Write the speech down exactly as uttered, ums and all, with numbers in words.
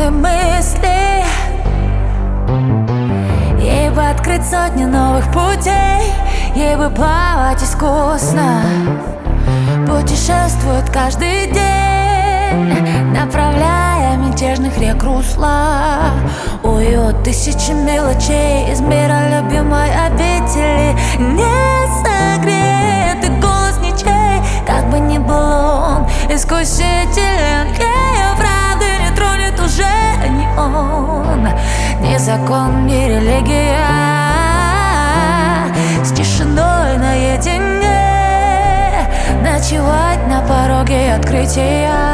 мои мысли. Ей бы открыть сотни новых путей, ей бы плавать искусно, путешествует каждый день, направляя мятежных рек русла. Уют тысячи мелочей из мира любимой обители. Не согретый голос ничей, как бы ни был он искусителен, ее правды не тронет уже ни он, ни закон, ни религия. С тишиной наедине ночевать на пороге открытия.